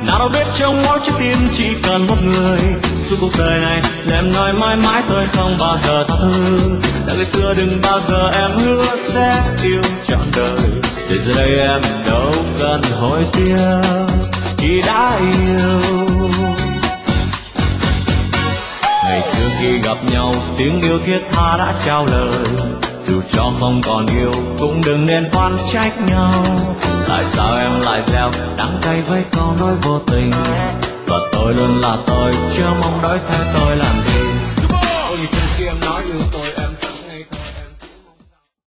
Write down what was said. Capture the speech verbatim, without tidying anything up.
nào đâu biết trong mỗi trái tim chỉ cần một người. Suốt cuộc đời này em nói mãi mãi tôi không bao giờ tha thứ. Đã ngày xưa đừng bao giờ em hứa sẽ yêu trọn đời, để giờ đây em đâu cần hối tiếc khi đã yêu. Ngày xưa khi gặp nhau tiếng yêu thiết tha đã trao lời, dù cho không còn yêu cũng đừng nên oán trách nhau. Tại sao em lại gieo đắng cay với câu nói vô tình, và tôi luôn là tôi chưa mong đợi theo tôi làm gì.